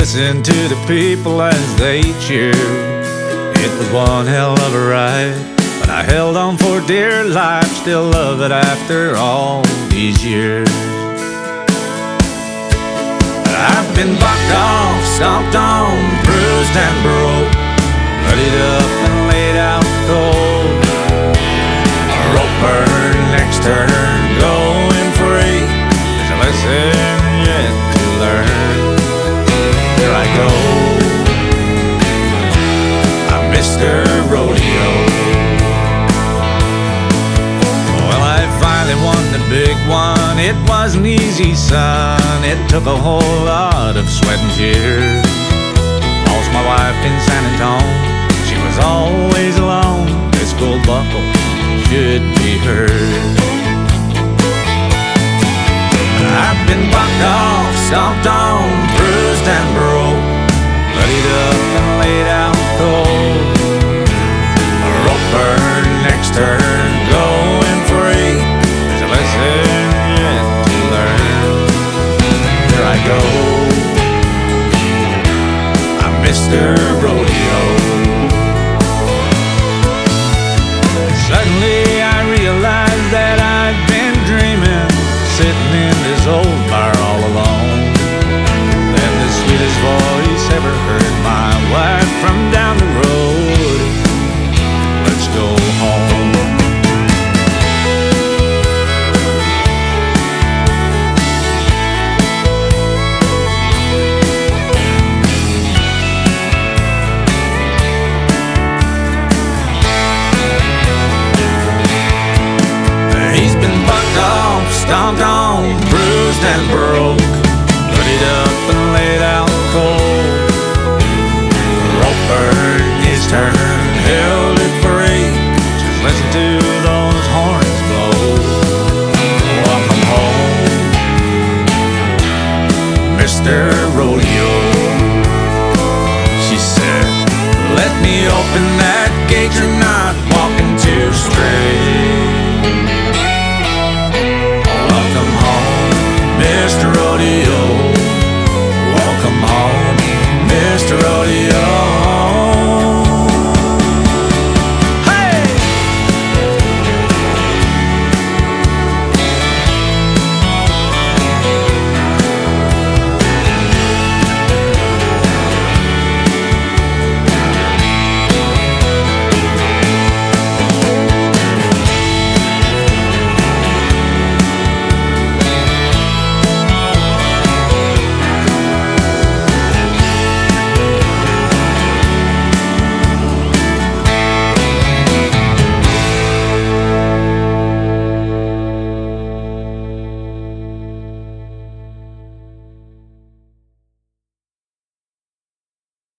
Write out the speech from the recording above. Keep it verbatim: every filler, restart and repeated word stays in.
listen to the people as they cheer. It was one hell of a ride, but I held on for dear life. Still love it after all these years. I've been bucked off, stomped on, bruised and broke, bloodied up and laid out cold. A rope burn, next turn, going free. There's a lesson yet to learn. Here I go, I'm Mister Rodeo. Well, I finally won the big one. It wasn't easy, son. It took a whole lot of sweat and tears. Lost my wife in San Antonio. She was always alone. This gold buckle should be hers. I've been bucked off, stomped on, bruised and broke, bloodied up and laid out cold. A rope burn, next turn, going free. There's a lesson yet to learn. Here I go, I'm Mister Rodeo. Suddenly I realized that I'd been dreaming, sitting in this old bar all alone. Then the sweetest voice ever heard, my wife from down the road. Let's go home. He's been bucked off, stomped on, bruised and broke, bloodied up and laid out cold. Rope burn, his turn, held it free. Just listen to those horns blow. Welcome home, Mister